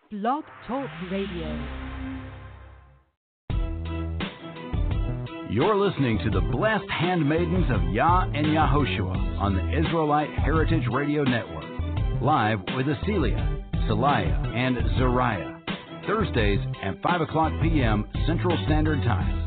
Blog Talk Radio. You're listening to the blessed handmaidens of Yah and Yahoshua on the Israelite Heritage Radio Network. Live with Acelia, Salaya, and Zariah. Thursdays at 5 o'clock p.m. Central Standard Time.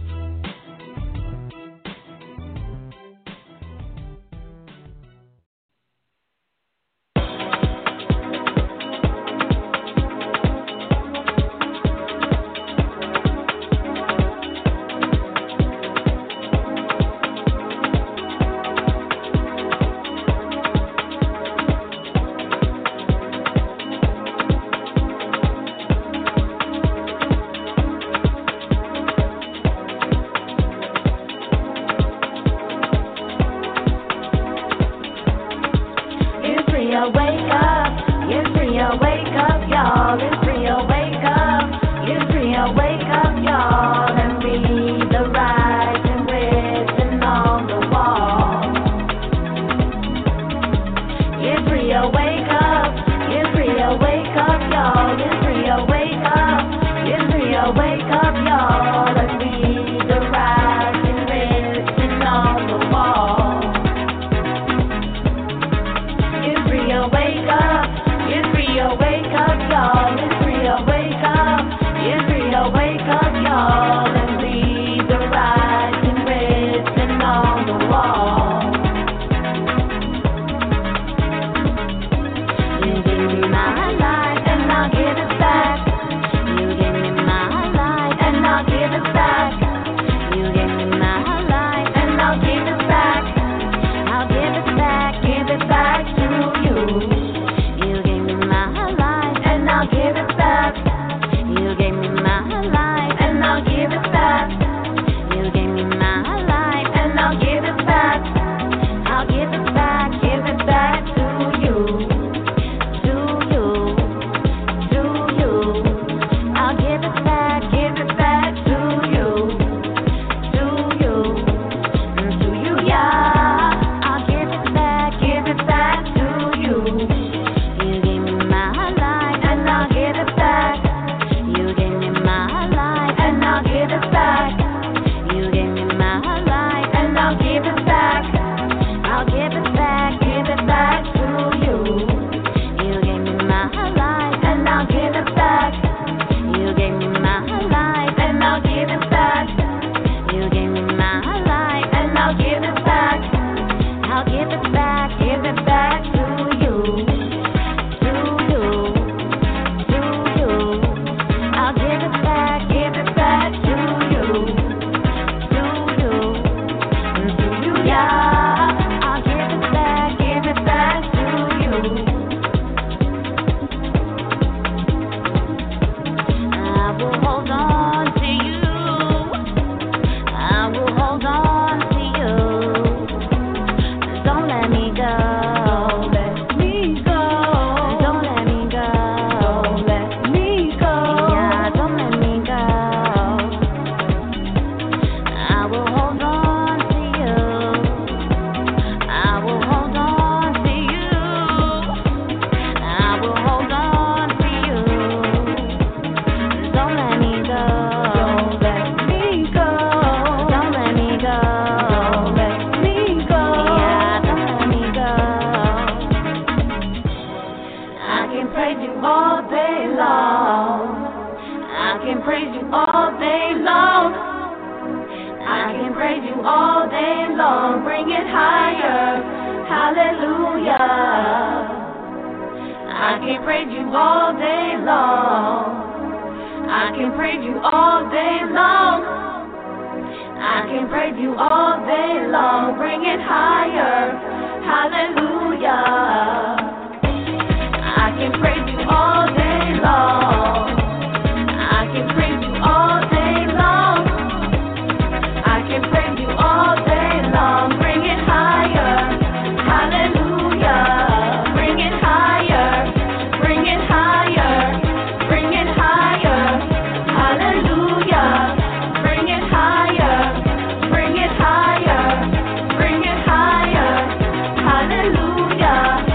Hallelujah.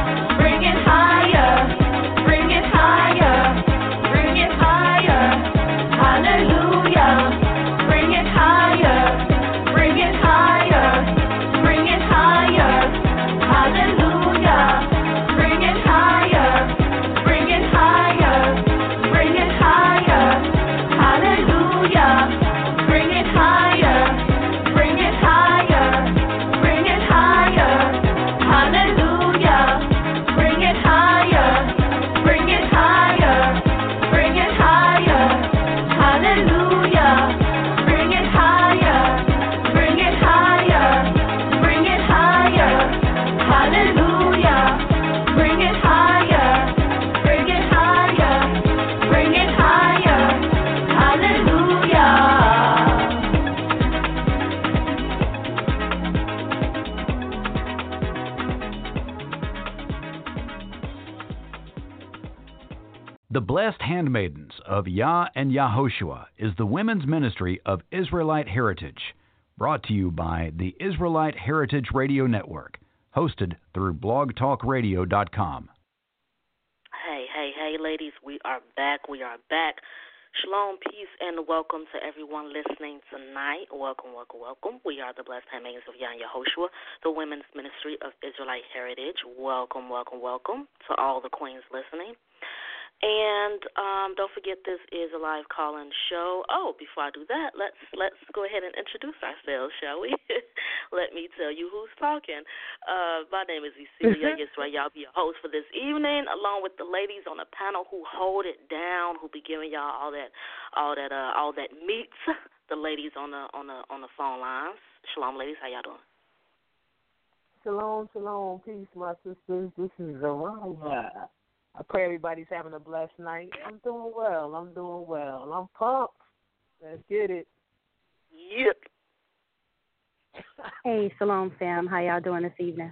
Blessed Handmaidens of Yah and Yahoshua is the women's ministry of Israelite Heritage, brought to you by the Israelite Heritage Radio Network, hosted through blogtalkradio.com. Hey, ladies, we are back. Shalom, peace, and welcome to everyone listening tonight. Welcome. We are the Blessed Handmaidens of Yah and Yahoshua, the women's ministry of Israelite Heritage. Welcome to all the queens listening. And don't forget, this is a live call-in show. Oh, before I do that, let's go ahead and introduce ourselves, shall we? Let me tell you who's talking. My name is Cecilia Yisrael. I'll be your host for this evening, along with the ladies on the panel who hold it down, who be giving y'all all that meat. The ladies on the phone lines. Shalom, ladies. How y'all doing? Shalom. Peace, my sisters. This is Zariah. I pray everybody's having a blessed night. I'm doing well. I'm pumped. Let's get it. Yep. Hey, Shalom, fam. How y'all doing this evening?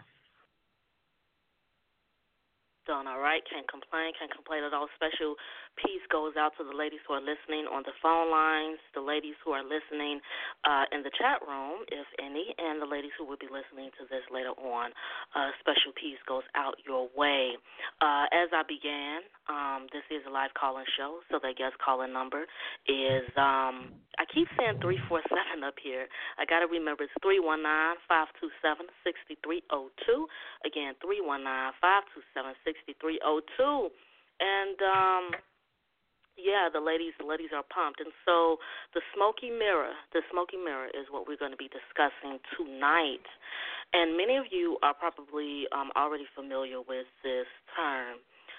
Doing all right. Can't complain at all. Special peace goes out to the ladies who are listening on the phone lines, the ladies who are listening in the chat room, if any, and the ladies who will be listening to this later on. Special peace goes out your way. As I began, this is a live call-in show, so the guest call-in number is, I keep saying 347 up here. I got to remember it's 319-527-6302. Again, 319-527-6302. And, the ladies are pumped. And so the smoky mirror is what we're going to be discussing tonight. And many of you are probably already familiar with this term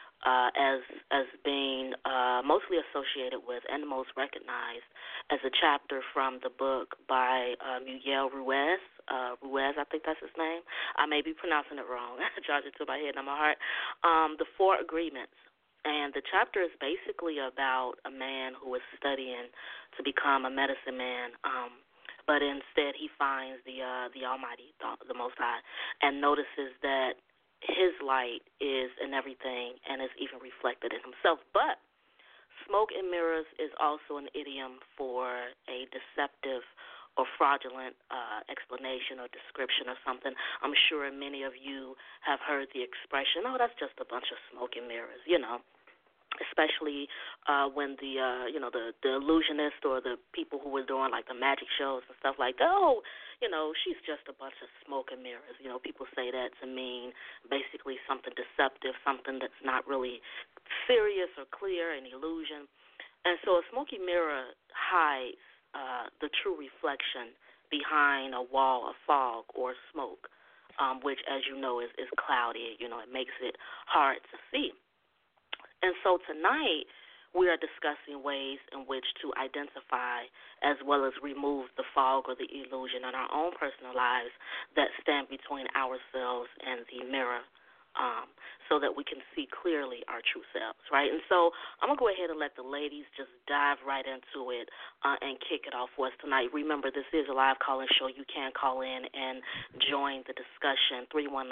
as being mostly associated with and most recognized as a chapter from the book by Miguel Ruiz. Ruiz, I think that's his name. I may be pronouncing it wrong. Charge it to my head and my heart. The Four Agreements. And the chapter is basically about a man who is studying to become a medicine man, but instead he finds the Almighty, the Most High, and notices that his light is in everything and is even reflected in himself. But smoke and mirrors is also an idiom for a deceptive or fraudulent explanation or description or something. I'm sure many of you have heard the expression, oh, that's just a bunch of smoke and mirrors, especially when the illusionist or the people who were doing like the magic shows and stuff like that, she's just a bunch of smoke and mirrors. People say that to mean basically something deceptive, something that's not really serious or clear, an illusion. And so a smoky mirror hides the true reflection behind a wall of fog or smoke, which, as you know, is cloudy. It makes it hard to see. And so tonight we are discussing ways in which to identify as well as remove the fog or the illusion in our own personal lives that stand between ourselves and the mirror, so that we can see clearly our true selves, right? And so I'm going to go ahead and let the ladies just dive right into it and kick it off for us tonight. Remember, this is a live call-in show. You can call in and join the discussion,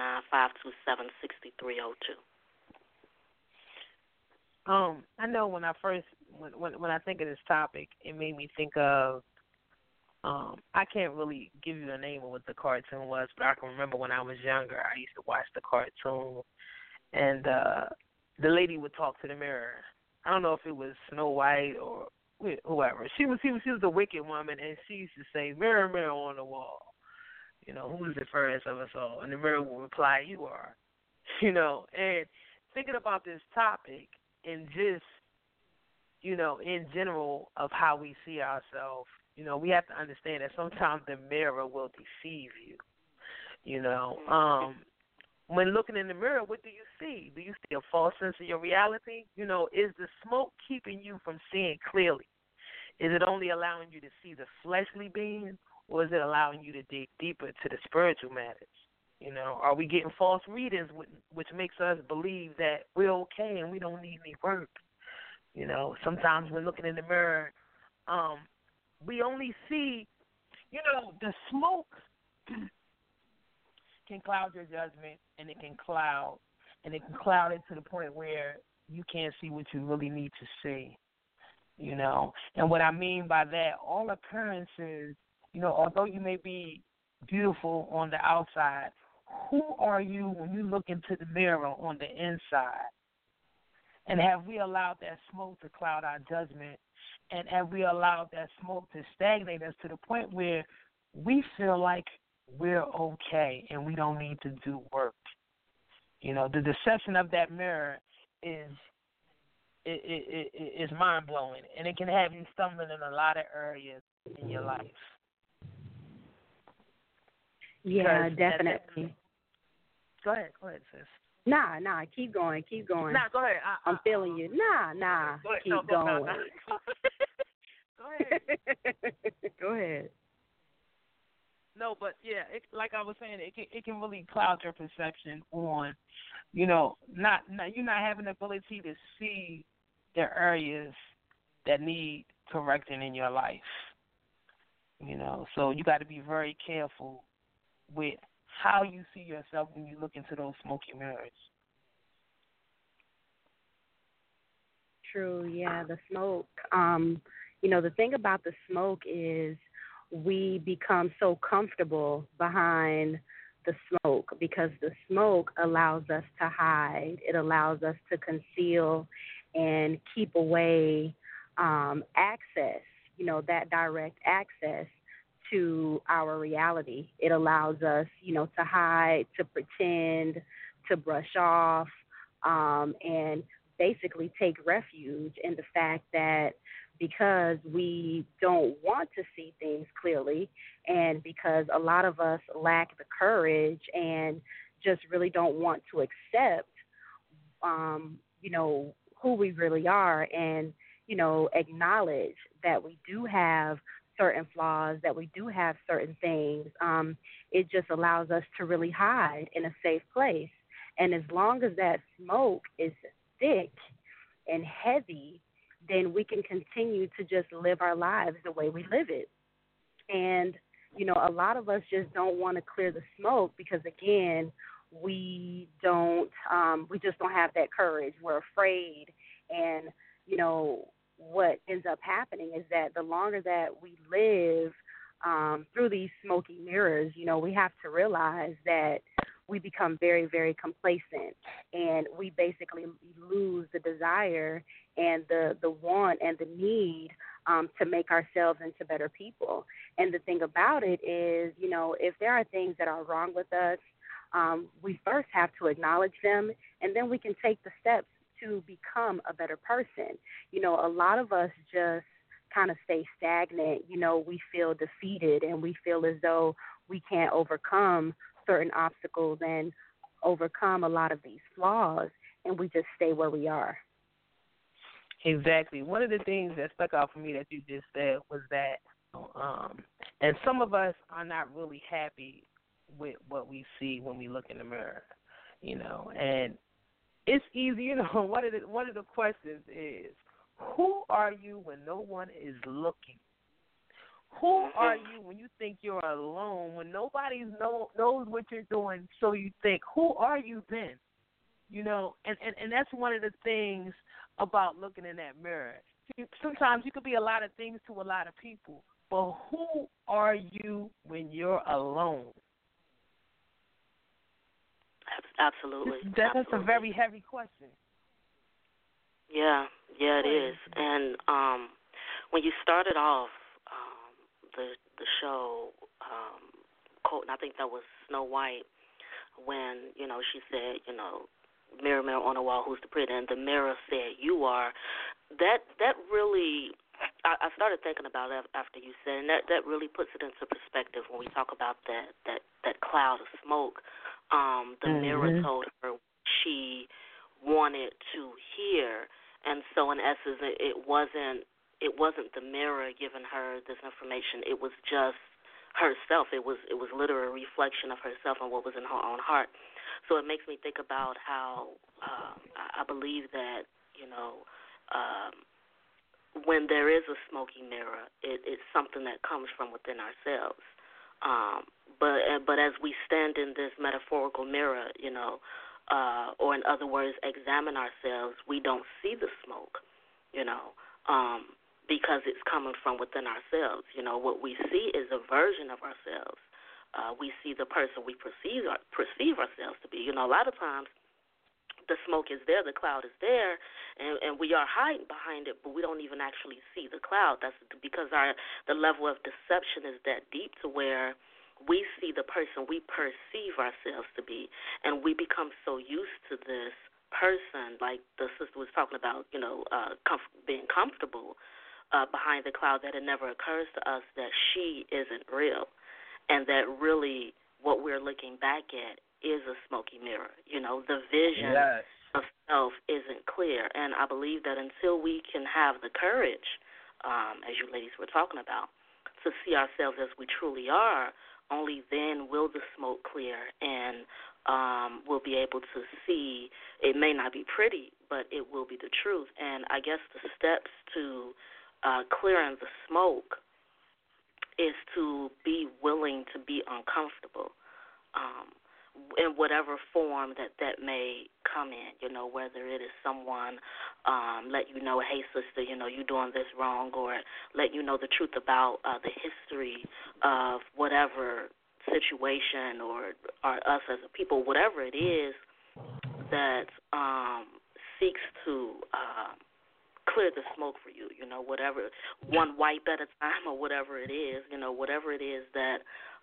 319-527-6302. I know when I think of this topic, it made me think of, I can't really give you the name of what the cartoon was, but I can remember when I was younger, I used to watch the cartoon, and the lady would talk to the mirror. I don't know if it was Snow White or whoever. She was a wicked woman, and she used to say, "Mirror, mirror on the wall, who is the fairest of us all?" And the mirror will reply, "You are." And thinking about this topic, and just, in general of how we see ourselves, we have to understand that sometimes the mirror will deceive you. When looking in the mirror, what do you see? Do you see a false sense of your reality? Is the smoke keeping you from seeing clearly? Is it only allowing you to see the fleshly being, or is it allowing you to dig deeper to the spiritual matters? Are we getting false readings, which makes us believe that we're okay and we don't need any work? Sometimes when looking in the mirror, we only see, the smoke can cloud your judgment, and it can cloud it to the point where you can't see what you really need to see. You know, and what I mean by that, all appearances, you know, although you may be beautiful on the outside, who are you when you look into the mirror on the inside? And have we allowed that smoke to cloud our judgment? And have we allowed that smoke to stagnate us to the point where we feel like we're okay and we don't need to do work? You know, the deception of that mirror is mind-blowing, and it can have you stumbling in a lot of areas in your life. Yeah, definitely. Go ahead, sis. Nah, keep going. Nah, go ahead. I'm feeling you. Nah, keep going. Go ahead. Go ahead. No, but yeah, like I was saying, it can really cloud your perception on, you know, not you're not having the ability to see the areas that need correcting in your life. You know, so you got to be very careful with how you see yourself when you look into those smoky mirrors. True, yeah, the smoke. You know, the thing about the smoke is we become so comfortable behind the smoke because the smoke allows us to hide. It allows us to conceal and keep away access, you know, that direct access to our reality. It allows us, you know, to hide, to pretend, to brush off, and basically take refuge in the fact that because we don't want to see things clearly and because a lot of us lack the courage and just really don't want to accept, you know, who we really are and, you know, acknowledge that we do have certain flaws, that we do have certain things, it just allows us to really hide in a safe place. And as long as that smoke is thick and heavy, then we can continue to just live our lives the way we live it. And, you know, a lot of us just don't want to clear the smoke because, again, we just don't have that courage. We're afraid. And, you know, what ends up happening is that the longer that we live through these smoky mirrors, you know, we have to realize that we become very, very complacent, and we basically lose the desire and the want and the need to make ourselves into better people. And the thing about it is, you know, if there are things that are wrong with us, we first have to acknowledge them, and then we can take the steps to become a better person. You know, a lot of us just kind of stay stagnant. You know, we feel defeated, and we feel as though we can't overcome certain obstacles and overcome a lot of these flaws, and we just stay where we are. Exactly. One of the things that stuck out for me that you just said was that, and some of us are not really happy with what we see when we look in the mirror, you know, and it's easy, you know, one of the questions is, who are you when no one is looking? Who are you when you think you're alone, when nobody knows what you're doing, so you think, who are you then? You know, and that's one of the things about looking in that mirror. Sometimes you could be a lot of things to a lot of people, but who are you when you're alone? Absolutely. That's a very heavy question. Yeah, it is. And when you started off the show, quote, and I think that was Snow White, when, you know, she said, you know, mirror, mirror on the wall, who's the pretty? And the mirror said, you are. That really, I started thinking about it after you said, and that really puts it into perspective when we talk about that cloud of smoke. The mirror told her she wanted to hear, and so in essence, it wasn't the mirror giving her this information. It was just herself. It was literally a reflection of herself and what was in her own heart. So it makes me think about how I believe that, you know, when there is a smoky mirror, it's something that comes from within ourselves. But as we stand in this metaphorical mirror, you know, or in other words, examine ourselves, we don't see the smoke, because it's coming from within ourselves. What we see is a version of ourselves. We see the person we perceive ourselves to be. A lot of times the smoke is there, the cloud is there, and we are hiding behind it, but we don't even actually see the cloud. That's because the level of deception is that deep to where we see the person we perceive ourselves to be, and we become so used to this person, like the sister was talking about, being comfortable behind the cloud, that it never occurs to us that she isn't real, and that really what we're looking back at is a smoky mirror. The vision of self isn't clear, and I believe that until we can have the courage, as you ladies were talking about, to see ourselves as we truly are, only then will the smoke clear, and we'll be able to see. It may not be pretty, but it will be the truth. And I guess the steps to clearing the smoke is to be willing to be uncomfortable, in whatever form that may come in, whether it is someone let you know, hey, sister, you're doing this wrong, or let you know the truth about the history of whatever situation or us as a people, whatever it is that seeks to clear the smoke for you, whatever, one wipe at a time or whatever it is, whatever it is that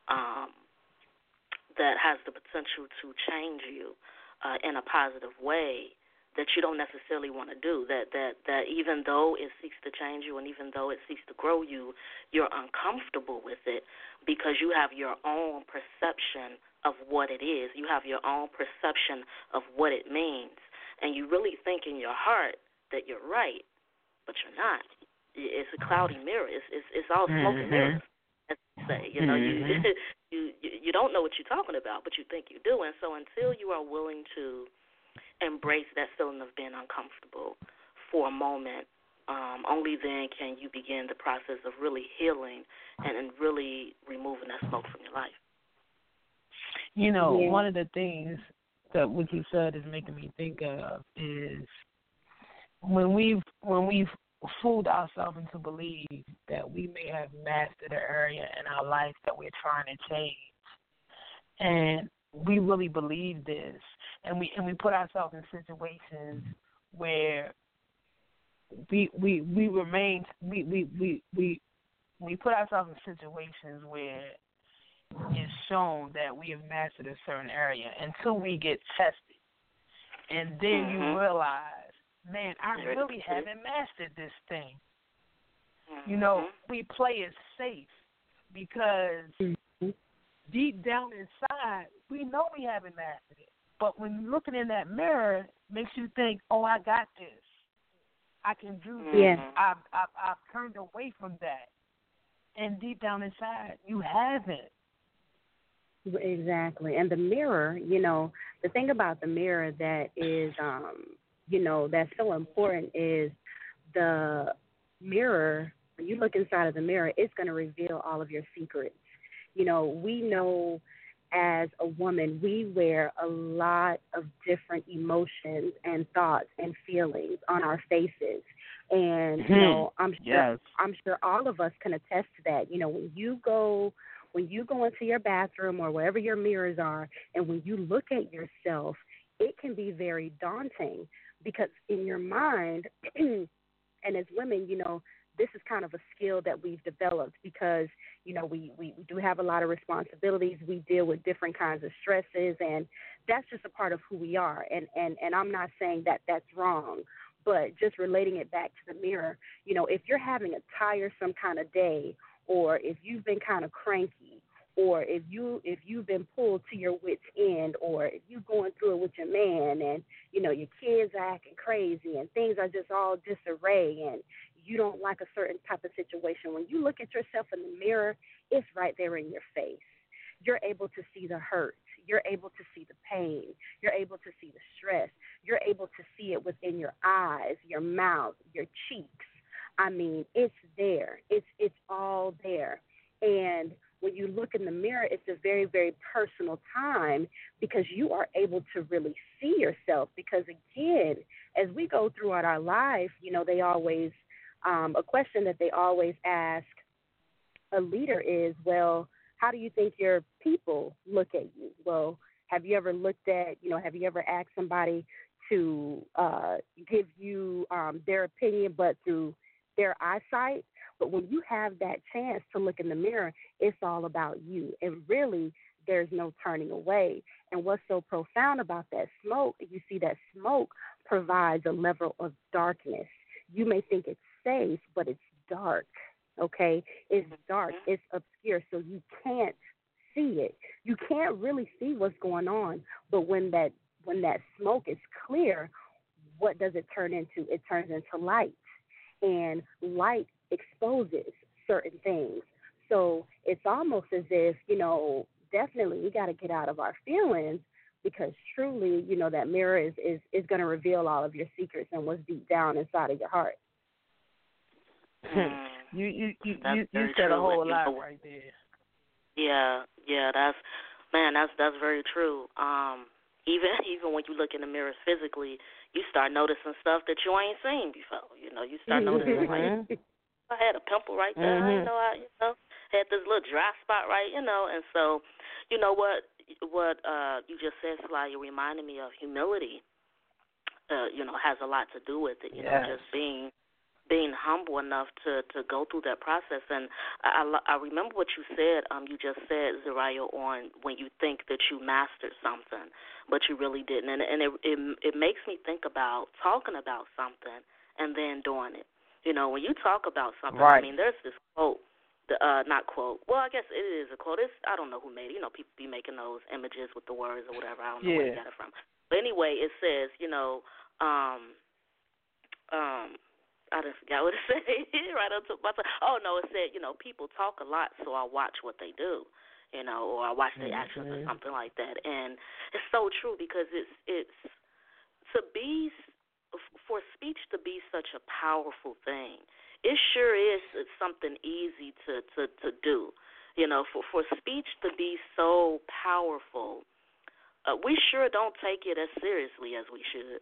that has the potential to change you in a positive way that you don't necessarily want to do, that even though it seeks to change you and even though it seeks to grow you, you're uncomfortable with it because you have your own perception of what it is. You have your own perception of what it means, and you really think in your heart that you're right, but you're not. It's a cloudy mirror. It's all smoke and mirrors, as you say. You don't know what you're talking about, but you think you do. And so until you are willing to embrace that feeling of being uncomfortable for a moment, only then can you begin the process of really healing and really removing that smoke from your life. One of the things that what you said is making me think of is when we've fooled ourselves into believe that we may have mastered an area in our life that we're trying to change, and we really believe this, and we put ourselves in situations where we put ourselves in situations where it's shown that we have mastered a certain area until we get tested, and then you realize, man, I really haven't mastered this thing. We play it safe because deep down inside, we know we haven't mastered it. But when you're looking in that mirror, it makes you think, oh, I got this. I can do this. Yeah. I've turned away from that. And deep down inside, you haven't. Exactly. And the mirror, the thing about the mirror that is, that's so important is the mirror, when you look inside of the mirror, it's going to reveal all of your secrets. We know as a woman, we wear a lot of different emotions and thoughts and feelings on our faces. And, I'm sure all of us can attest to that. When you go into your bathroom or wherever your mirrors are, and when you look at yourself, it can be very daunting because in your mind, and as women, this is kind of a skill that we've developed because, we do have a lot of responsibilities. We deal with different kinds of stresses, and that's just a part of who we are. And I'm not saying that that's wrong, but just relating it back to the mirror, if you're having a tiresome kind of day, or if you've been kind of cranky, or if you've been pulled to your wit's end, or if you're going through it with your man and, your kids are acting crazy and things are just all disarray and you don't like a certain type of situation, when you look at yourself in the mirror, it's right there in your face. You're able to see the hurt. You're able to see the pain. You're able to see the stress. You're able to see it within your eyes, your mouth, your cheeks. I mean, it's there. It's all there. And when you look in the mirror, it's a very, very personal time because you are able to really see yourself. Because, again, as we go throughout our life, they always, a question that they always ask a leader is, well, how do you think your people look at you? Well, have you ever have you ever asked somebody to give you their opinion, but through their eyesight? But when you have that chance to look in the mirror, it's all about you. And really, there's no turning away. And what's so profound about that smoke, you see that smoke provides a level of darkness. You may think it's safe, but it's dark, okay? It's dark. It's obscure, so you can't see it. You can't really see what's going on. But when that smoke is clear, what does it turn into? It turns into light. And light exposes certain things. So it's almost as if, definitely we got to get out of our feelings, because truly, that mirror is going to reveal all of your secrets and what's deep down inside of your heart. You said a whole lot right there. Yeah, that's very true. Even when you look in the mirror physically, you start noticing stuff that you ain't seen before. You start noticing like, I had a pimple right there. I didn't know I had this little dry spot right, and so what you just said, Sly, you reminded me of humility. Has a lot to do with it. Just being humble enough to go through that process. And I remember what you said. You just said, Zariah, on when you think that you mastered something, but you really didn't. And it makes me think about talking about something and then doing it. When you talk about something, right. I mean, there's this quote, not quote. Well, I guess it is a quote. I don't know who made it. People be making those images with the words or whatever. I don't know where you got it from. But anyway, it says, I just forgot what it said. Right up to my tongue. Oh no, it said, people talk a lot, so I watch what they do, or I watch their actions or something like that. And it's so true, because it's for speech to be such a powerful thing. It sure is something easy to do. For speech to be so powerful, we sure don't take it as seriously as we should.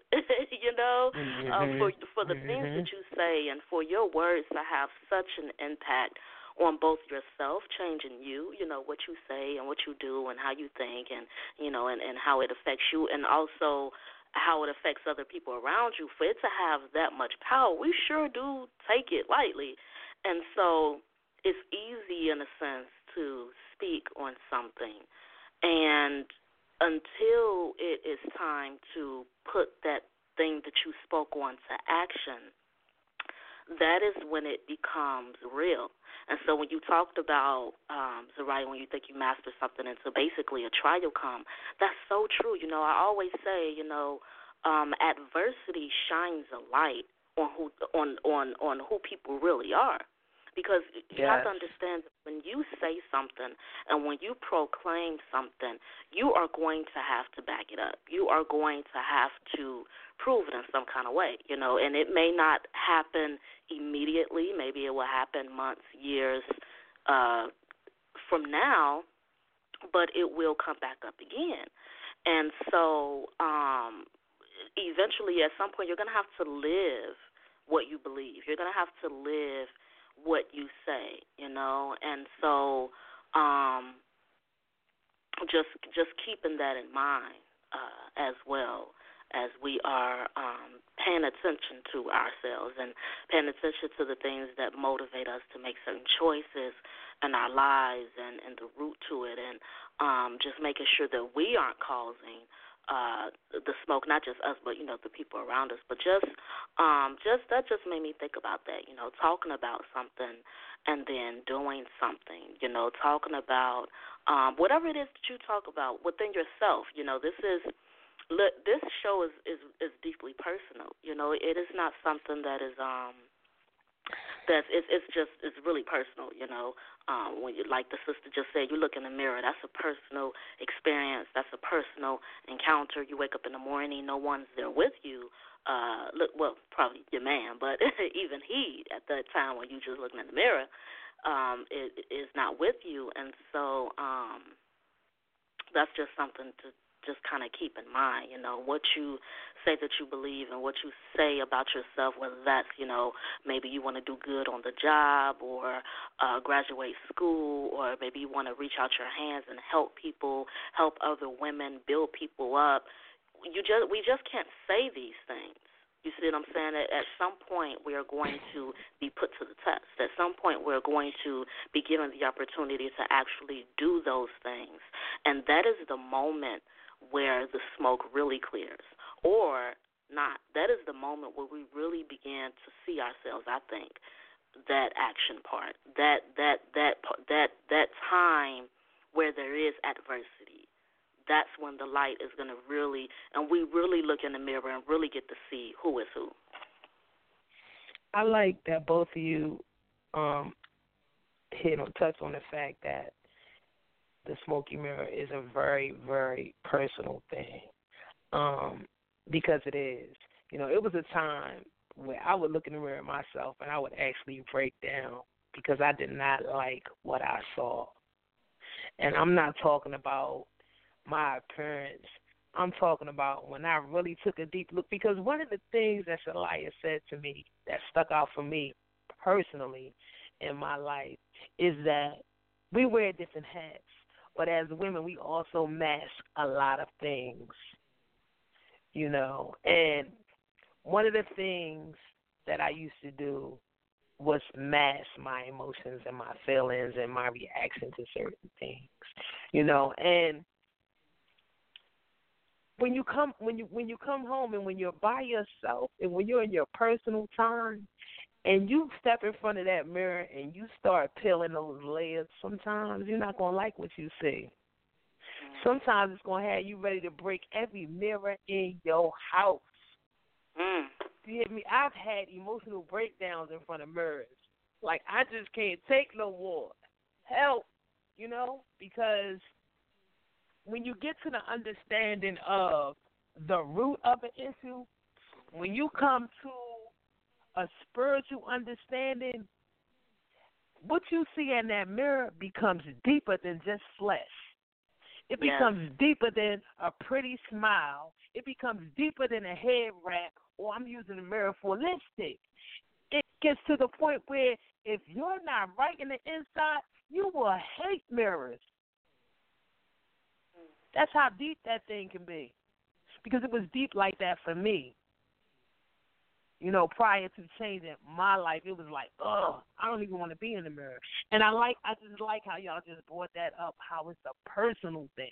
For the things that you say and for your words to have such an impact on both yourself, changing you, what you say and what you do and how you think, and and how it affects you, and also how it affects other people around you. For it to have that much power, we sure do take it lightly. And so it's easy in a sense to speak on something, and until it is time to put that thing that you spoke on to action, that is when it becomes real. And so when you talked about, Zariah, when you think you master something until basically a trial come, that's so true. I always say, adversity shines a light on who people really are. Because you have to understand that when you say something and when you proclaim something, you are going to have to back it up. You are going to have to prove it in some kind of way, and it may not happen immediately. Maybe it will happen months, years from now, but it will come back up again. And so eventually, at some point, you're going to have to live what you believe. You're going to have to live what you say, and so just keeping that in mind as well as we are paying attention to ourselves and paying attention to the things that motivate us to make certain choices in our lives and the root to it, and just making sure that we aren't causing the smoke, not just us, but the people around us. But just that just made me think about that. Talking about something and then doing something. Talking about whatever it is that you talk about within yourself. This show is deeply personal. It is not something that is it's really personal, you know. When you, like the sister just said, you look in the mirror. That's a personal experience. That's a personal encounter. You wake up in the morning, no one's there with you. Well, probably your man, but even he at that time when you just looking in the mirror, is not with you, and so that's just something to just kind of keep in mind, you know, what you say that you believe and what you say about yourself, whether that's, you know, maybe you want to do good on the job or graduate school, or maybe you want to reach out your hands and help people, help other women, build people up. We just can't say these things. You see what I'm saying? At some point, we are going to be put to the test. At some point, we're going to be given the opportunity to actually do those things. And that is the moment where the smoke really clears, or not. That is the moment where we really begin to see ourselves, I think, that action part, that time where there is adversity. That's when the light is going to really, and we really look in the mirror and really get to see who is who. I like that both of you touch on the fact that the smoky mirror is a very, very personal thing, because it is. You know, it was a time where I would look in the mirror myself and I would actually break down because I did not like what I saw. And I'm not talking about my appearance. I'm talking about when I really took a deep look, because one of the things that Shalia said to me that stuck out for me personally in my life is that we wear different hats. But as women, we also mask a lot of things, you know. And one of the things that I used to do was mask my emotions and my feelings and my reaction to certain things, you know. And when you come home and when you're by yourself and when you're in your personal time, and you step in front of that mirror and you start peeling those layers, sometimes you're not going to like what you see. Sometimes it's going to have you ready to break every mirror in your house. You hear me? I've had emotional breakdowns in front of mirrors. Like, I just can't take no more. Help, you know, because when you get to the understanding of the root of an issue, when you come to a spiritual understanding, what you see in that mirror becomes deeper than just flesh. It becomes deeper than a pretty smile. It becomes deeper than a head wrap, or I'm using the mirror for lipstick. It gets to the point where if you're not right in the inside, you will hate mirrors. That's how deep that thing can be, because it was deep like that for me. You know, prior to changing my life, it was like, I don't even want to be in the mirror. And I just like how y'all just brought that up, how it's a personal thing.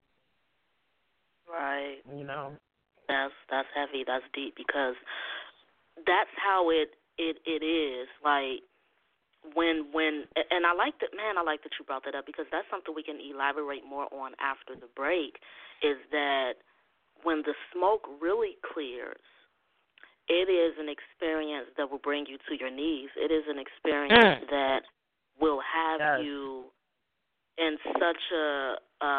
Right. You know? That's heavy, that's deep, because that's how it is. Like, when and I like that you brought that up, because that's something we can elaborate more on after the break, is that when the smoke really clears, it is an experience that will bring you to your knees. It is an experience that will have you in such a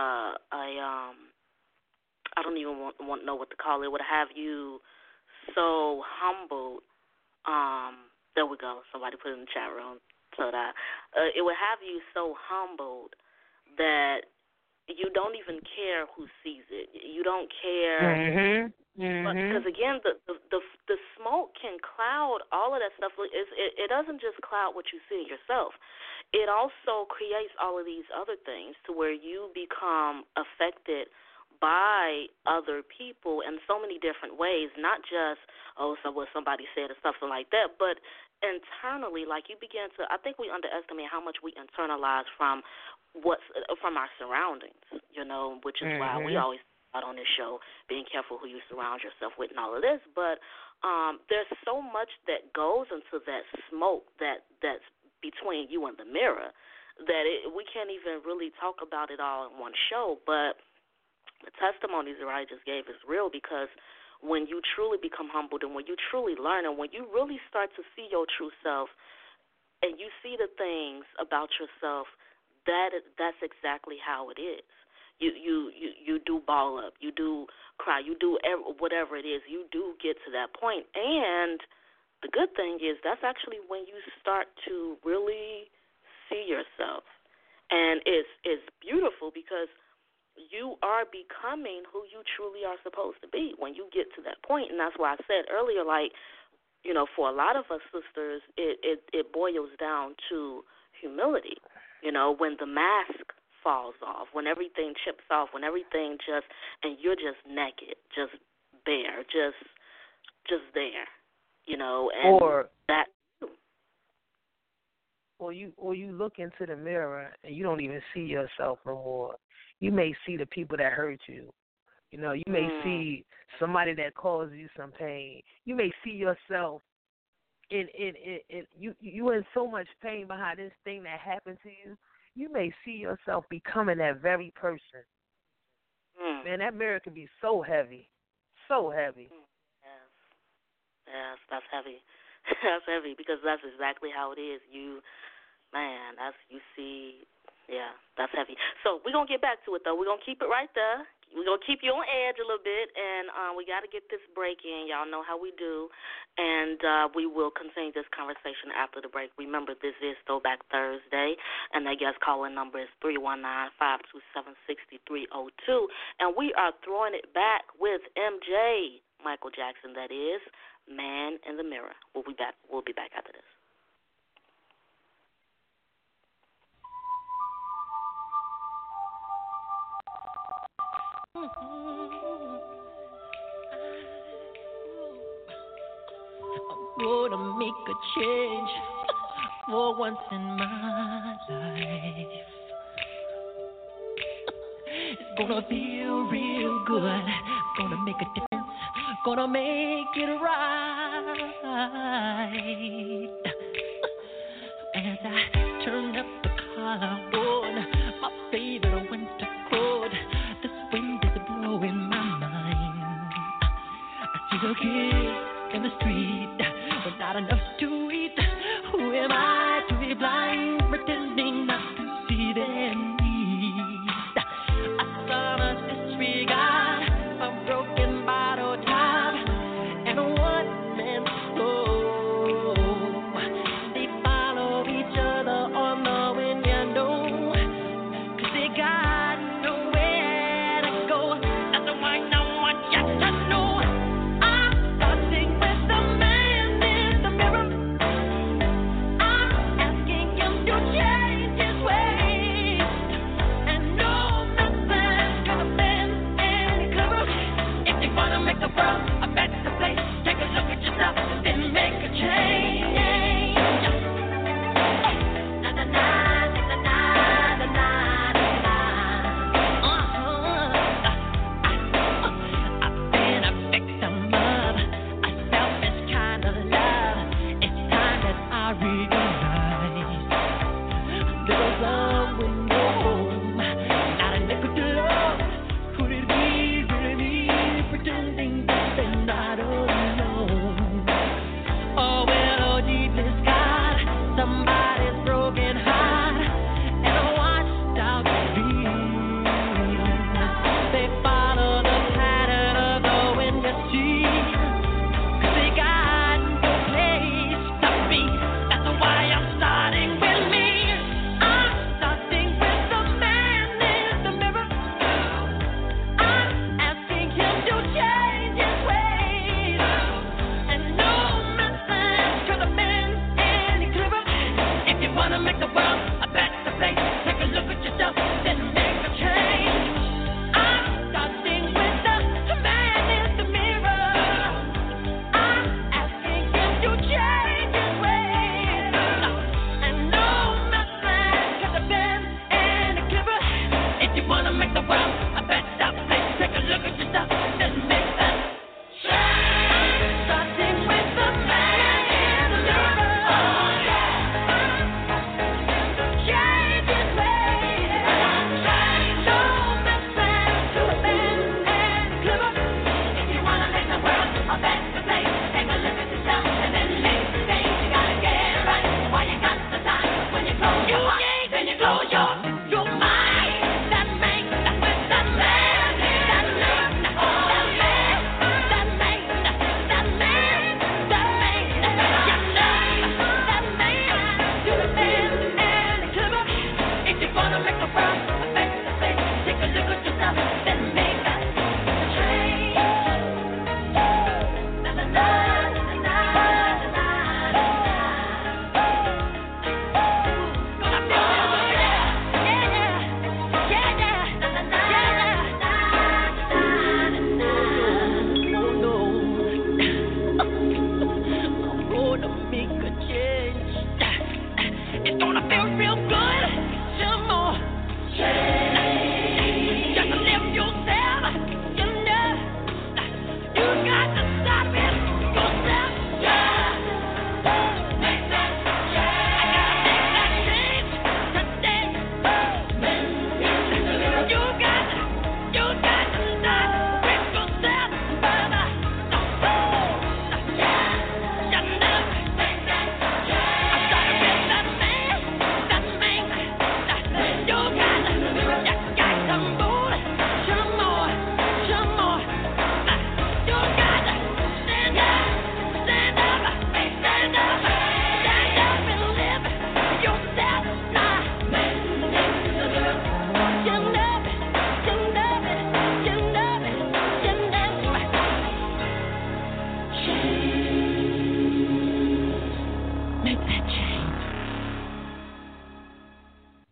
I don't even want know what to call it. It would have you so humbled. There we go. Somebody put it in the chat room. So that it would have you so humbled that you don't even care who sees it. You don't care. Because again, the smoke can cloud all of that stuff. It doesn't just cloud what you see in yourself. It also creates all of these other things to where you become affected by other people in so many different ways. Not just what somebody said or something like that, but internally, like you begin to. I think we underestimate how much we internalize from our surroundings. You know, which is why we always out on this show, being careful who you surround yourself with and all of this. But there's so much that goes into that smoke that's between you and the mirror that we can't even really talk about it all in one show. But the testimonies that I just gave is real, because when you truly become humbled and when you truly learn and when you really start to see your true self, and you see the things about yourself, that's exactly how it is. You do ball up, you do cry, you do whatever it is, you do get to that point. And the good thing is that's actually when you start to really see yourself. And it's beautiful because you are becoming who you truly are supposed to be when you get to that point. And that's why I said earlier, like, you know, for a lot of us sisters, it boils down to humility. You know, when the mask falls off, when everything chips off, when everything just, and you're just naked, just bare, just there, you know, and or that. Or you look into the mirror and you don't even see yourself no more. You may see the people that hurt you. You know, you may see somebody that caused you some pain. You may see yourself in you in so much pain behind this thing that happened to you. You may see yourself becoming that very person. Man, that mirror can be so heavy. So heavy. Yes, that's heavy. That's heavy because that's exactly how it is. That's heavy. So we're going to get back to it, though. We're going to keep it right there. We're going to keep you on edge a little bit, and we got to get this break in. Y'all know how we do. And we will continue this conversation after the break. Remember, this is Throwback Thursday, and the guest calling number is 319-527-6302. And we are throwing it back with MJ, Michael Jackson, that is, Man in the Mirror. We'll be back after this. I'm gonna make a change for once in my life. It's gonna feel real good. Gonna make a difference. Gonna make it right. As I turn up the collar on my favorite winter coat, this wind is blowing my mind. I see the kids in the street, but not enough to eat. Who am I to be blind, pretending not to see their needs? I saw us disregard a broken bottle top and a one-man show. They follow each other on the window, 'cause they got nowhere to go. That's why no one yet to know. I'm starting with the man in the mirror. I'm asking him to change his ways, and no, nothing's gonna bend any clearer. If you wanna make the world a better place, take a look at yourself, then make a change. Na na na na na na na na. I've been a victim of a selfish kind of love. It's time that I realize little love with no home, not a nickel to love. Could it be really me pretending that they're not alone? Oh well, deep is God, somebody's broken heart and a washed out dream. They follow the pattern of the wind you see, 'cause they got no place to be. That's why I'm sorry.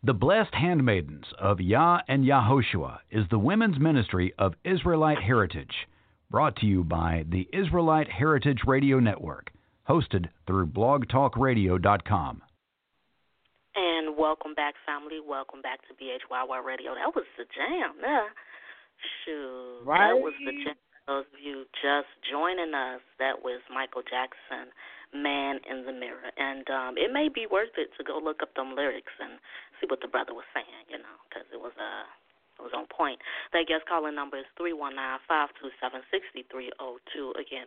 The Blessed Handmaidens of Yah and Yahoshua is the women's ministry of Israelite Heritage, brought to you by the Israelite Heritage Radio Network, hosted through blogtalkradio.com. And welcome back, family. Welcome back to BHYY Radio. That was the jam. Yeah. Shoot. Right. That was the jam. Those of you just joining us, that was Michael Jackson, Man in the Mirror. And it may be worth it to go look up them lyrics and see what the brother was saying, because it was on point. That guest calling number is 319-527-6302. Again,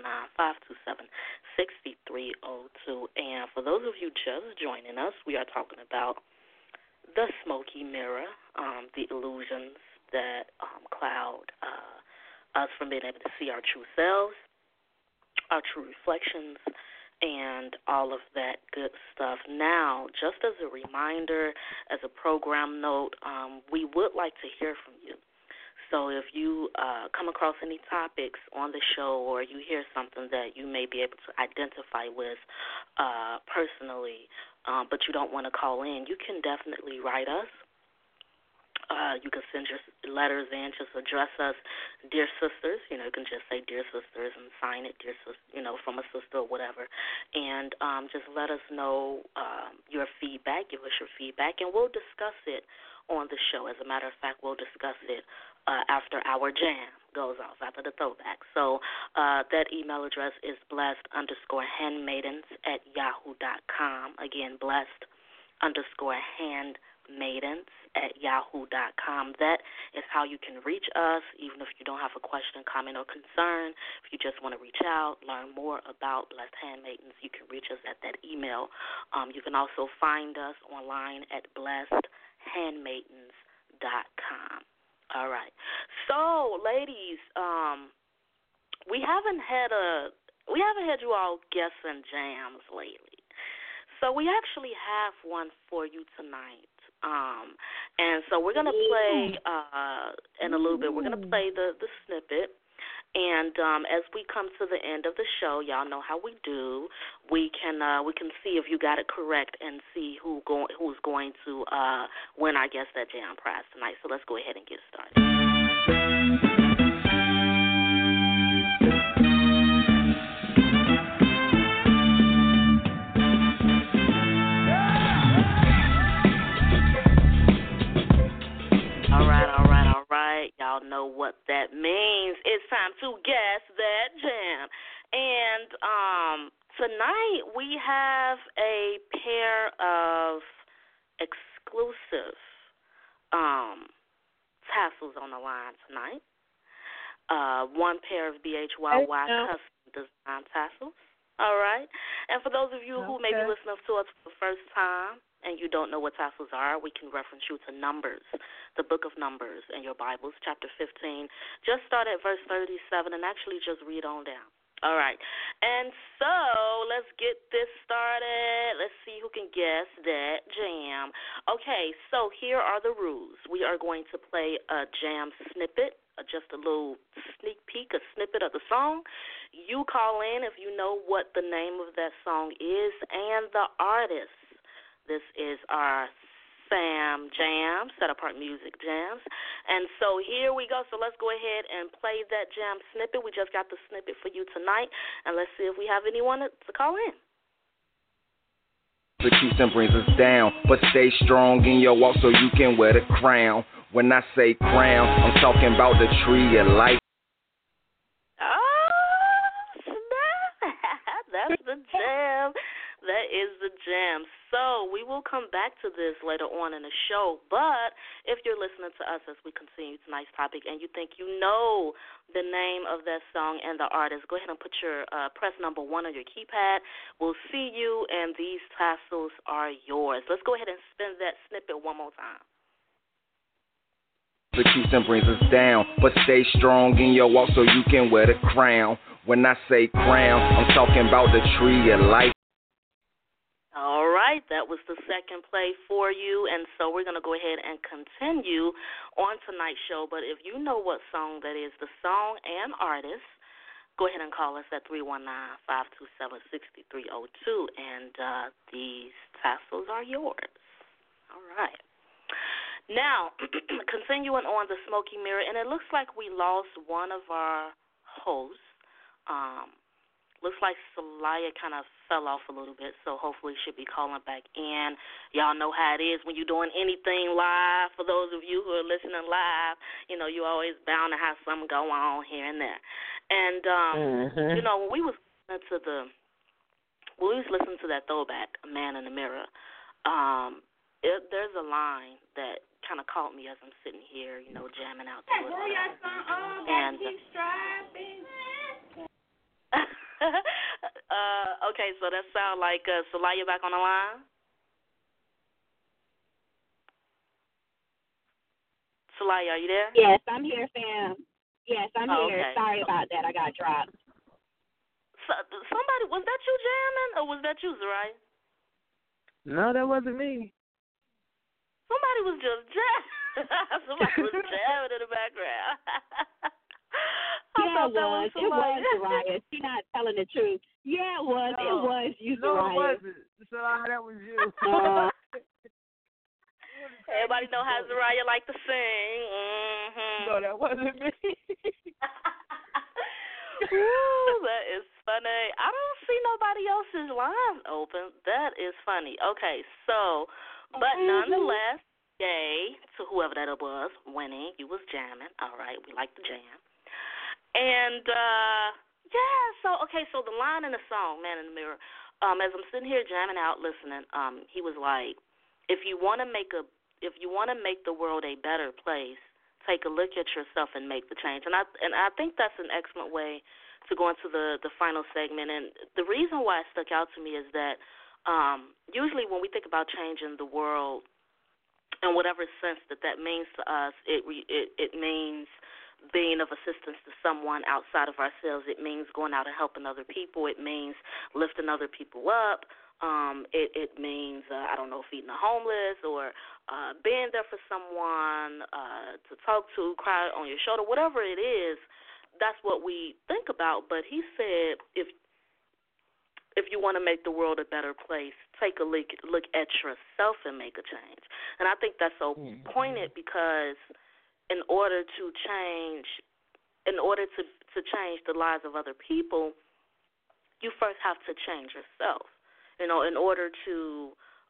319-527-6302. And for those of you just joining us, we are talking about the smoky mirror, the illusions that cloud us from being able to see our true selves, our true reflections, and all of that good stuff. Now, just as a reminder, as a program note, we would like to hear from you. So if you come across any topics on the show or you hear something that you may be able to identify with personally, but you don't want to call in, you can definitely write us. You can send your letters in, just address us, Dear Sisters. You can just say Dear Sisters and sign it, Dear Sister, from a sister or whatever. And just let us know your feedback, give us your feedback, and we'll discuss it on the show. As a matter of fact, we'll discuss it after our jam goes off, after the throwback. So that email address is blessed_handmaidens@yahoo.com. Again, blessed_handmaidens@yahoo.com. That is how you can reach us, even if you don't have a question, comment, or concern. If you just want to reach out, learn more about Blessed Handmaidens, you can reach us at that email. You can also find us online at blessedhandmaidens.com. All right. So, ladies, we haven't had you all guessing jams lately. So we actually have one for you tonight. And so we're going to play in a little bit. We're going to play the snippet. And as we come to the end of the show, y'all know how we do. We can see if you got it correct and see who's going to win, I guess, that jam prize tonight. So let's go ahead and get started. All right. Y'all know what that means. It's time to guess that jam. And tonight we have a pair of exclusive tassels on the line tonight. One pair of BHYY custom design tassels. All right. And for those of you who may be listening to us for the first time and you don't know what tassels are, we can reference you to Numbers, the book of Numbers in your Bibles, chapter 15. Just start at verse 37 and actually just read on down. All right. And so let's get this started. Let's see who can guess that jam. Okay, so here are the rules. We are going to play a jam snippet, just a little sneak peek, a snippet of the song. You call in if you know what the name of that song is and the artist. This is our Sam Jam, Set Apart Music Jams. And so here we go. So let's go ahead and play that jam snippet. We just got the snippet for you tonight. And let's see if we have anyone to call in. The Houston brings us down, but stay strong in your walk so you can wear the crown. When I say crown, I'm talking about the tree of life. Oh, snap. That's the jam. That is the jam. So we will come back to this later on in the show. But if you're listening to us as we continue tonight's topic and you think you know the name of that song and the artist, go ahead and put your press number 1 on your keypad. We'll see you, and these tassels are yours. Let's go ahead and spin that snippet one more time. The Houston brings us down, but stay strong in your walk so you can wear the crown. When I say crown, I'm talking about the tree of life. All right, that was the second play for you, and so we're going to go ahead and continue on tonight's show. But if you know what song that is, the song and artist, go ahead and call us at 319-527-6302, and these tassels are yours. All right. Now, continuing on the smoky mirror, and it looks like we lost one of our hosts. Looks like Celaya kind of fell off a little bit, so hopefully she'll be calling back in. Y'all know how it is when you're doing anything live. For those of you who are listening live, you know, you're always bound to have something go on here and there. And, you know, when we was listening to that throwback, Man in the Mirror, there's a line that kind of caught me as I'm sitting here, you know, jamming out to it. And okay, so that sound like Celaya back on the line? Celaya, are you there? Yes, I'm here, fam. Yes, I'm here. Okay. Sorry about that. I got dropped. So, somebody, was that you jamming, or was that you, Zariah? No, that wasn't me. Somebody was just jamming. Somebody was jamming in the background. Yeah, it was. It was, Zariah. She's not telling the truth. Yeah, it was. No. It was you, No, Zariah. it wasn't. So that was you. Everybody know how Zariah like to sing. No, that wasn't me. Ooh, that is funny. I don't see nobody else's lines open. That is funny. Okay, so, but nonetheless, yay to whoever that was winning. You was jamming. All right, we like to jam. And, yeah, so the line in the song, Man in the Mirror, as I'm sitting here jamming out, listening, he was like, if you want to make the world a better place, take a look at yourself and make the change. And I think that's an excellent way to go into the final segment. And the reason why it stuck out to me is that usually when we think about changing the world, in whatever sense that means to us, it means being of assistance to someone outside of ourselves. It means going out and helping other people. It means lifting other people up. It means, I don't know, feeding the homeless or being there for someone to talk to, cry on your shoulder, whatever it is. That's what we think about. But he said, if you want to make the world a better place, take a look at yourself and make a change. And I think that's so poignant because in order to change the lives of other people, you first have to change yourself. You know, in order to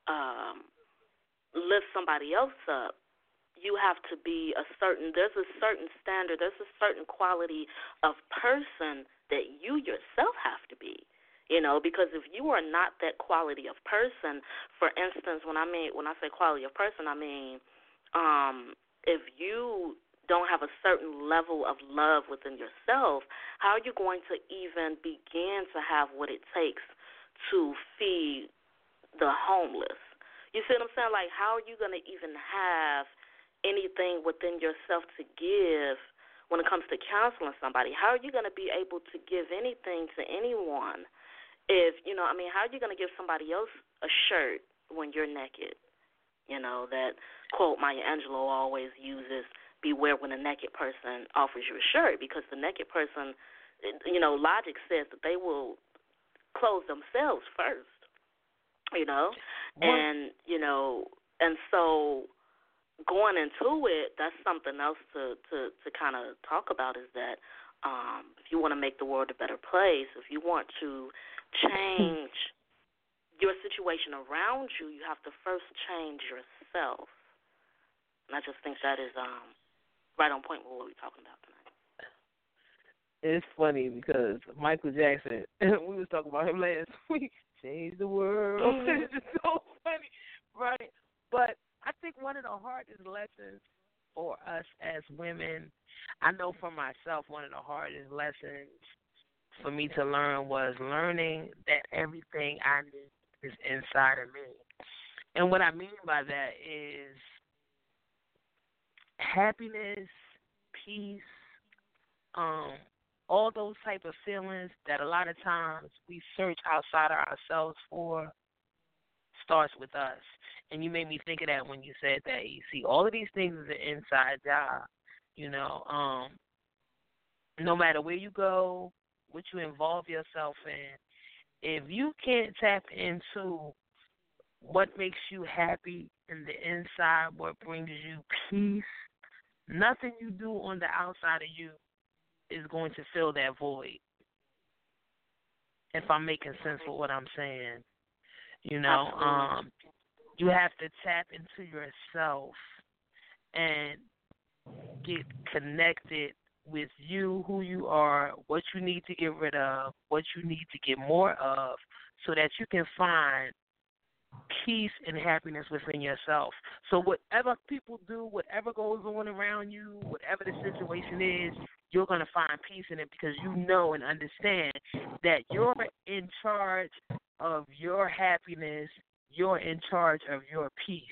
lift somebody else up, you have to be there's a certain standard, there's a certain quality of person that you yourself have to be. You know, because if you are not that quality of person, for instance, when I say quality of person, I mean if you don't have a certain level of love within yourself, how are you going to even begin to have what it takes to feed the homeless? You see what I'm saying? Like, how are you going to even have anything within yourself to give when it comes to counseling somebody? How are you going to be able to give anything to anyone if, you know, I mean, how are you going to give somebody else a shirt when you're naked? You know, that quote Maya Angelou always uses, beware when a naked person offers you a shirt, because the naked person, you know, logic says that they will clothe themselves first, you know, and, you know, and so going into it, that's something else to kind of talk about is that if you want to make the world a better place, if you want to change your situation around you, you have to first change yourself. And I just think that is right on point with what we're talking about tonight. It's funny because Michael Jackson, we was talking about him last week, change the world. It's just so funny, right? But I think one of the hardest lessons for us as women, I know for myself, one of the hardest lessons for me to learn was learning that everything I need is inside of me. And what I mean by that is happiness, peace, all those type of feelings that a lot of times we search outside of ourselves for starts with us. And you made me think of that when you said that. You see, all of these things is an inside job, you know. No matter where you go, what you involve yourself in, if you can't tap into what makes you happy in the inside, what brings you peace, nothing you do on the outside of you is going to fill that void. If I'm making sense with what I'm saying. You know, you have to tap into yourself and get connected with you, who you are, what you need to get rid of, what you need to get more of, so that you can find peace and happiness within yourself. So whatever people do, whatever goes on around you, whatever the situation is, you're going to find peace in it because you know and understand that you're in charge of your happiness, you're in charge of your peace.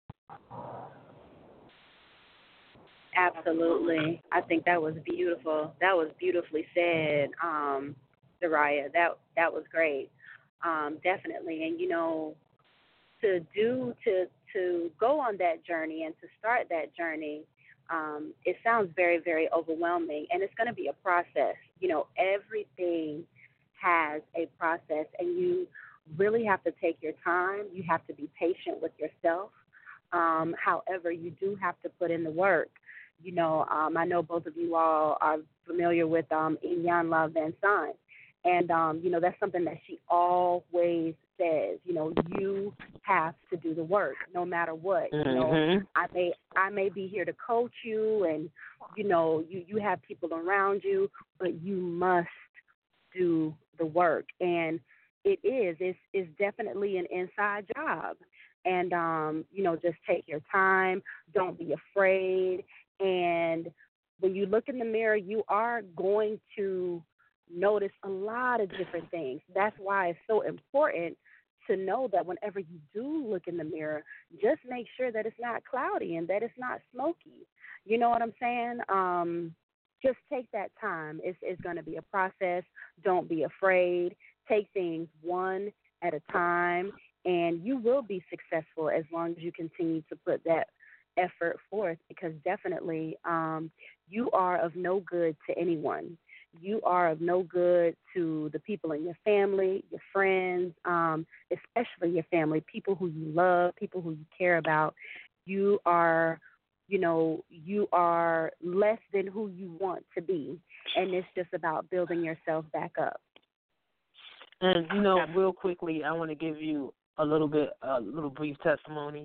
Absolutely. I think that was beautiful. That was beautifully said, Soraya. That was great. Definitely. And, you know, to go on that journey and to start that journey, it sounds very, very overwhelming, and it's going to be a process. You know, everything has a process, and you really have to take your time. You have to be patient with yourself. However, you do have to put in the work. You know, I know both of you all are familiar with Iyanla Vanzant, and, you know, that's something that she always says. You know, you have to do the work no matter what. You know, I may be here to coach you, and, you know, you have people around you, but you must do the work. And it's definitely an inside job. And, you know, just take your time. Don't be afraid. And when you look in the mirror, you are going to notice a lot of different things. That's why it's so important to know that whenever you do look in the mirror, just make sure that it's not cloudy and that it's not smoky. You know what I'm saying? Just take that time. It's going to be a process. Don't be afraid. Take things one at a time, and you will be successful as long as you continue to put that effort forth, because definitely you are of no good to anyone. You are of no good to the people in your family, your friends, especially your family, people who you love, people who you care about. You are, you know, you are less than who you want to be, and it's just about building yourself back up. And, you know, real quickly, I want to give you a little brief testimony.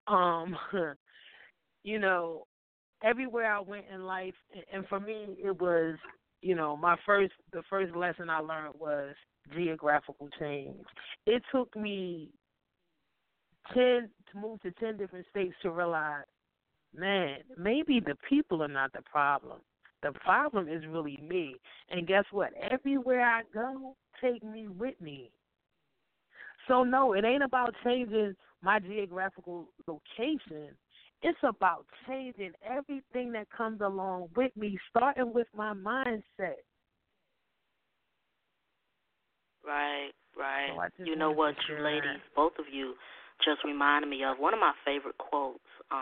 You know, everywhere I went in life, and for me, it was, you know, the first lesson I learned was geographical change. It took me to move to 10 different states to realize, man, maybe the people are not the problem. The problem is really me. And guess what? Everywhere I go, take me with me. So, no, it ain't about changing my geographical location. It's about changing everything that comes along with me, starting with my mindset. Right. So you know what, you ladies, both of you just reminded me of one of my favorite quotes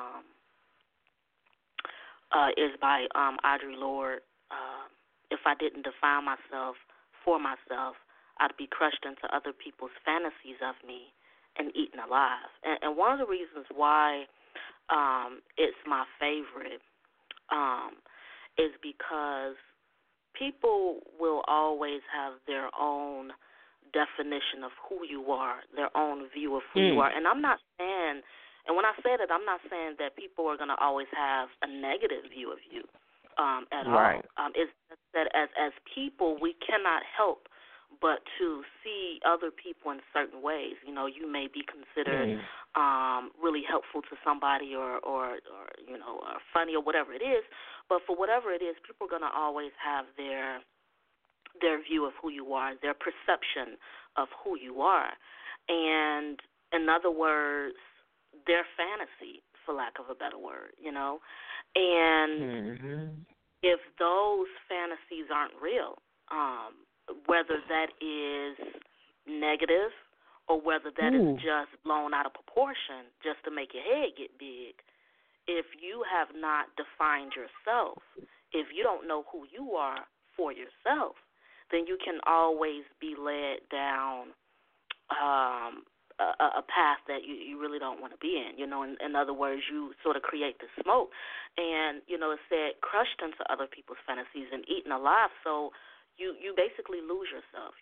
is by Audre Lorde. If I didn't define myself for myself, I'd be crushed into other people's fantasies of me and eaten alive. And one of the reasons why it's my favorite is because people will always have their own definition of who you are, their own view of who you are. And I'm not saying, and when I say that, I'm not saying that people are going to always have a negative view of you at all. It's that as people, we cannot help but to see other people in certain ways. You know, you may be considered really helpful to somebody or you know, funny or whatever it is, but for whatever it is, people are going to always have their view of who you are, their perception of who you are. And in other words, their fantasy, for lack of a better word, you know. And if those fantasies aren't real, whether that is negative or whether that is just blown out of proportion just to make your head get big, if you have not defined yourself, if you don't know who you are for yourself, then you can always be led down a path that you really don't want to be in. In other words, you sort of create the smoke, and it said crushed into other people's fantasies and eaten alive. So you basically lose yourself,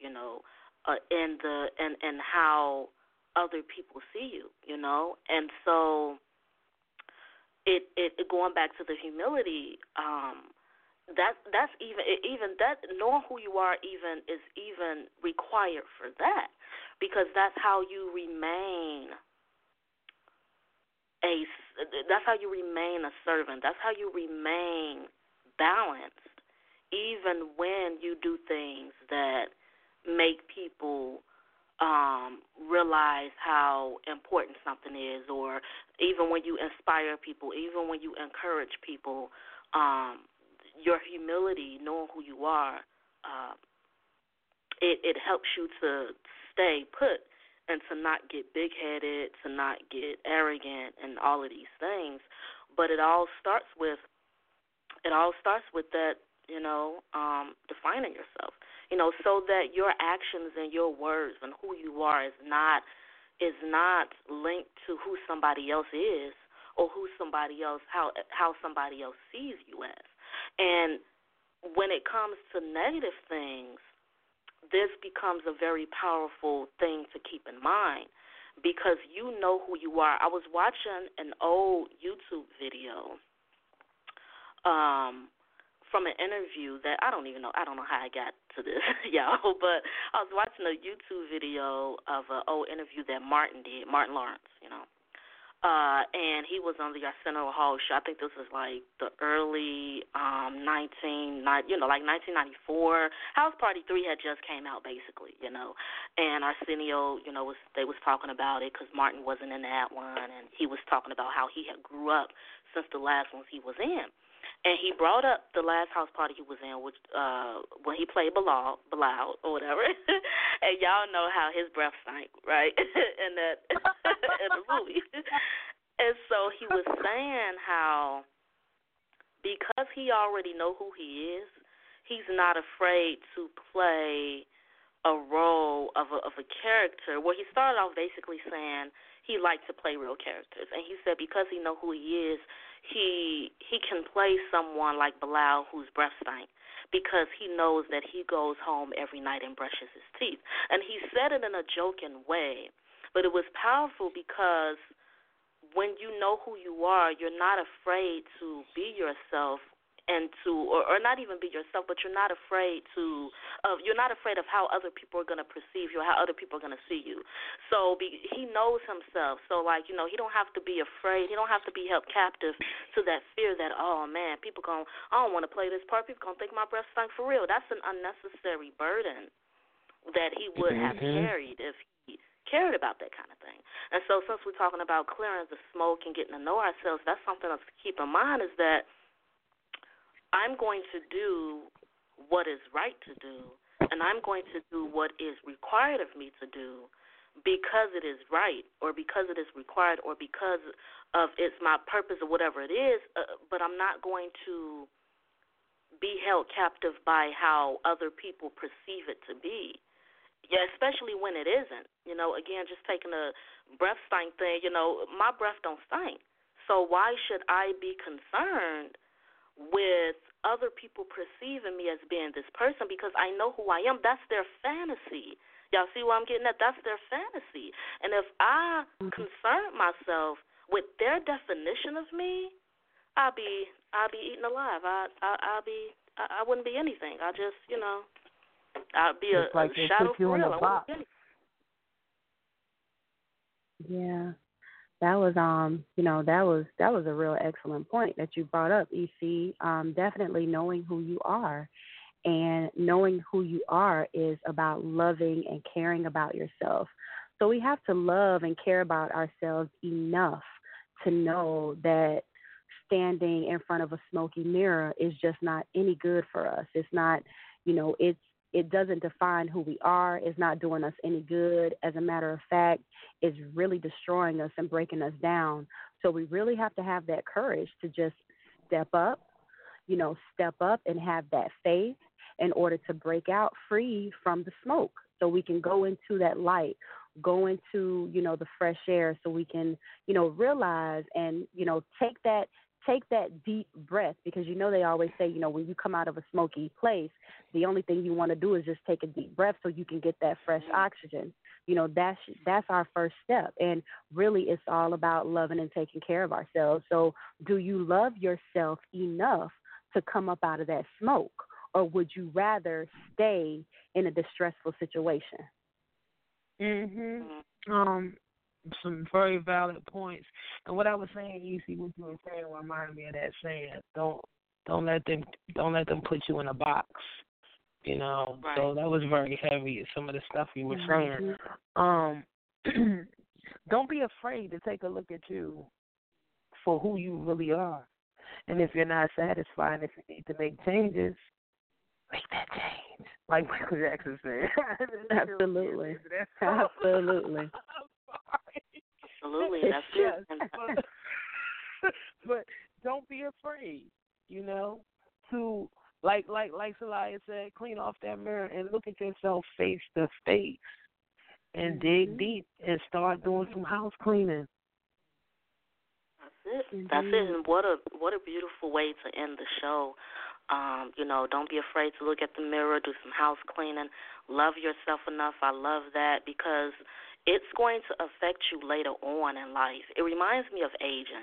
in how other people see you, and so it going back to the humility. That's even that knowing who you are is required for that, because that's how you remain a servant. That's how you remain balanced, even when you do things that make people realize how important something is, or even when you inspire people, even when you encourage people. Your humility, knowing who you are, it helps you to stay put and to not get big-headed, to not get arrogant, and all of these things. But it all starts with that, defining yourself, so that your actions and your words and who you are is not linked to who somebody else is, or how somebody else sees you as. And when it comes to negative things, this becomes a very powerful thing to keep in mind, because you know who you are. I was watching an old YouTube video from an interview that I don't know how I got to this, y'all, but I was watching a YouTube video of an old interview that Martin Lawrence, and he was on the Arsenio Hall show. I think this was like the early 1994. House Party 3 had just came out, basically, and Arsenio, they was talking about it because Martin wasn't in that one, and he was talking about how he had grew up since the last ones he was in. And he brought up the last house party he was in, which when he played Bilal or whatever, and y'all know how his breath stank, right? in the movie. And so he was saying how, because he already know who he is, he's not afraid to play a role of a character. Where he started off basically saying he liked to play real characters, and he said because he know who he is, he can play someone like Bilal whose breath stank, because he knows that he goes home every night and brushes his teeth. And he said it in a joking way, but it was powerful because when you know who you are, you're not afraid to be yourself and or not even be yourself, but you're not afraid of how other people are going to perceive you or how other people are going to see you. So he knows himself. So, he don't have to be afraid. He don't have to be held captive to that fear that, oh, man, I don't want to play this part. People going to think my breath stunk for real. That's an unnecessary burden that he would have carried if he cared about that kind of thing. And so since we're talking about clearing the smoke and getting to know ourselves, that's something else to keep in mind, is that I'm going to do what is right to do, and I'm going to do what is required of me to do because it is right, or because it is required, or because of it's my purpose, or whatever it is, but I'm not going to be held captive by how other people perceive it to be. Yeah, especially when it isn't. Again, just taking a breath stank thing, my breath don't stink. So why should I be concerned with other people perceiving me as being this person, because I know who I am? That's their fantasy. Y'all see what I'm getting at? That's their fantasy. And if I concern myself with their definition of me, I'll be eaten alive. I wouldn't be anything. I just, I'll be a shadow for real. Yeah. That was that was a real excellent point that you brought up, EC. Definitely knowing who you are, and knowing who you are is about loving and caring about yourself. So we have to love and care about ourselves enough to know that standing in front of a smoky mirror is just not any good for us. It's not, it doesn't define who we are. It's not doing us any good. As a matter of fact, it's really destroying us and breaking us down. So we really have to have that courage to just step up and have that faith in order to break out free from the smoke, so we can go into that light go into, the fresh air so we can, realize and, take that deep breath, because they always say, when you come out of a smoky place, the only thing you want to do is just take a deep breath so you can get that fresh oxygen. That's our first step. And really it's all about loving and taking care of ourselves. So do you love yourself enough to come up out of that smoke, or would you rather stay in a distressful situation? Some very valid points. And what I was saying, Easy, what you were saying reminded me of that saying, don't let them put you in a box. Right. So that was very heavy, some of the stuff you were saying. Don't be afraid to take a look at you for who you really are. And if you're not satisfied, if you need to make changes, make that change. Like Michael Jackson said. Absolutely. Absolutely. Absolutely, that's it. But don't be afraid, to like Celaya said, clean off that mirror and look at yourself face to face and dig deep and start doing some house cleaning. That's it. That's it. And what a beautiful way to end the show. Don't be afraid to look at the mirror, do some house cleaning, love yourself enough. I love that, because it's going to affect you later on in life. It reminds me of aging.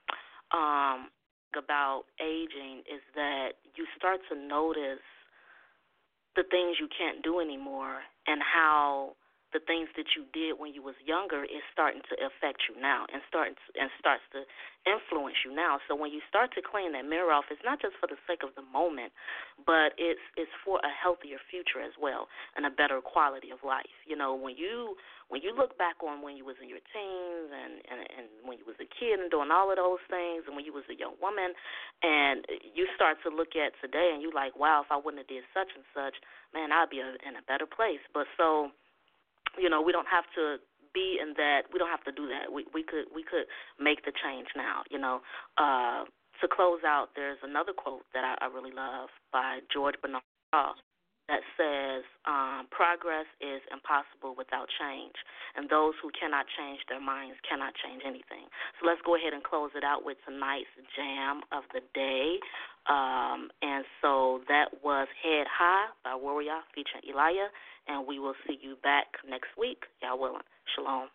About aging is that you start to notice the things you can't do anymore, and how the things that you did when you was younger is starting to affect you now and starts to influence you now. So when you start to clean that mirror off, it's not just for the sake of the moment, but it's for a healthier future as well and a better quality of life. When you look back on when you was in your teens and when you was a kid and doing all of those things, and when you was a young woman, and you start to look at today and you like, wow, if I wouldn't have did such and such, man, I'd be in a better place. But so, we don't have to be in that. We don't have to do that. We could make the change now. To close out, there's another quote that I really love by George Bernard Shaw that says, progress is impossible without change, and those who cannot change their minds cannot change anything. So let's go ahead and close it out with tonight's jam of the day. And so that was Head High by Warrior featuring Elijah, and we will see you back next week. Y'all willing. Shalom.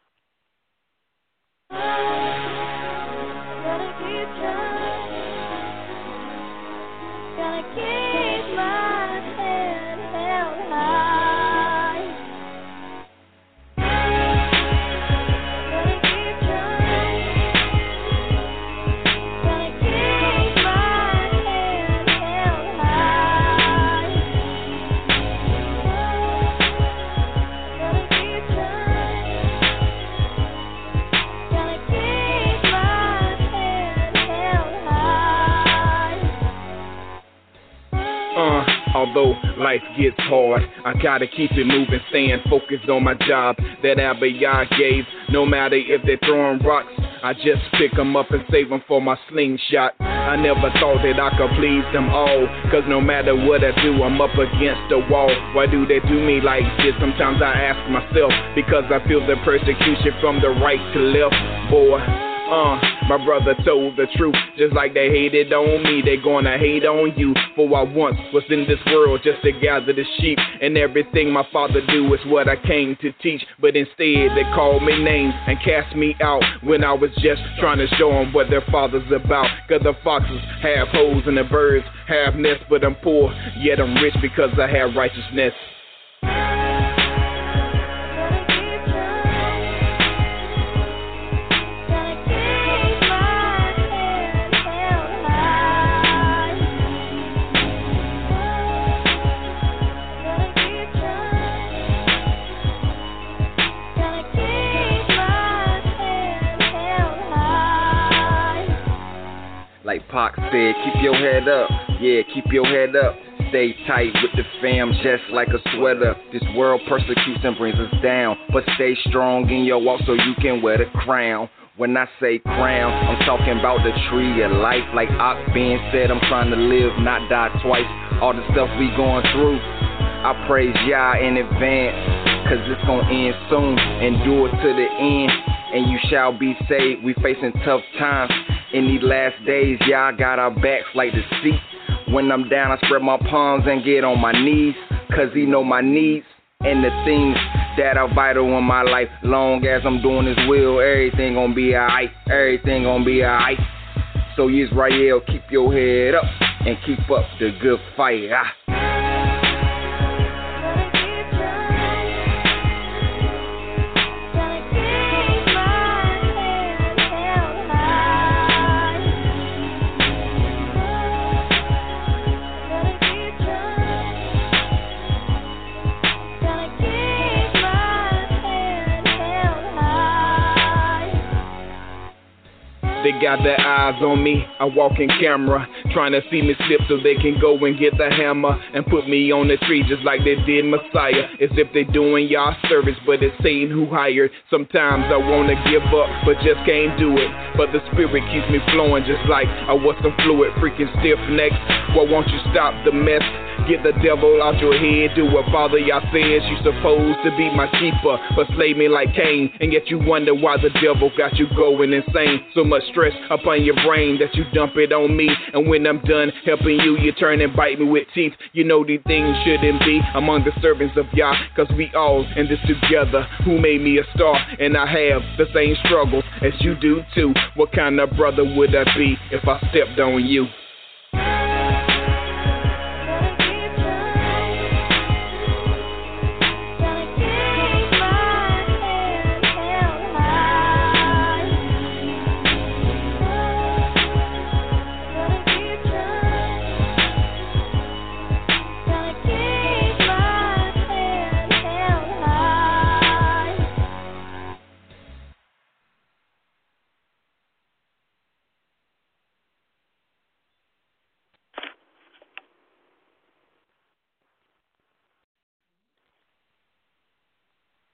Gotta keep trying. Gotta keep my head held high. Gotta keep trying. Gotta keep my head held high. Gotta keep trying. Gotta keep my head held high. Although life gets hard, I gotta keep it moving, staying focused on my job that Abba Yah gave. No matter if they're throwing rocks, I just pick them up and save them for my slingshot. I never thought that I could please them all, cause no matter what I do, I'm up against the wall. Why do they do me like this? Sometimes I ask myself, because I feel the persecution from the right to left. Boy, my brother told the truth. Just like they hated on me, they gonna hate on you. For I once was in this world just to gather the sheep, and everything my father do is what I came to teach. But instead they called me names and cast me out when I was just trying to show them what their father's about. Cause the foxes have holes and the birds have nests, but I'm poor, yet I'm rich because I have righteousness. Like Pac said, keep your head up, yeah, keep your head up. Stay tight with the fam, just like a sweater. This world persecutes and brings us down, but stay strong in your walk so you can wear the crown. When I say crown, I'm talking about the tree of life. Like Ock Ben said, I'm trying to live, not die twice. All the stuff we going through, I praise Yah in advance. cause it's gonna end soon. Endure to the end, and you shall be saved. We facing tough times in these last days. Y'all got our backs like the seat. When I'm down, I spread my palms and get on my knees, cause he know my needs and the things that are vital in my life. Long as I'm doing his will, everything gonna be alright. Everything gonna be alright. So Israel, keep your head up and keep up the good fight. They got their eyes on me, I walk in camera, trying to see me slip so they can go and get the hammer and put me on the tree just like they did Messiah. As if they doing y'all service, but it's Satan who hired. Sometimes I wanna give up, but just can't do it. But the spirit keeps me flowing just like I was some fluid, freaking stiff next. Well, won't you stop the mess? Get the devil out your head, do what Father y'all says. You supposed to be my keeper, but slay me like Cain. And yet you wonder why the devil got you going insane. So much stress upon your brain that you dump it on me. And when I'm done helping you, you turn and bite me with teeth. You know these things shouldn't be among the servants of Yah, cause we all in this together. Who made me a star? And I have the same struggles as you do too. What kind of brother would I be if I stepped on you?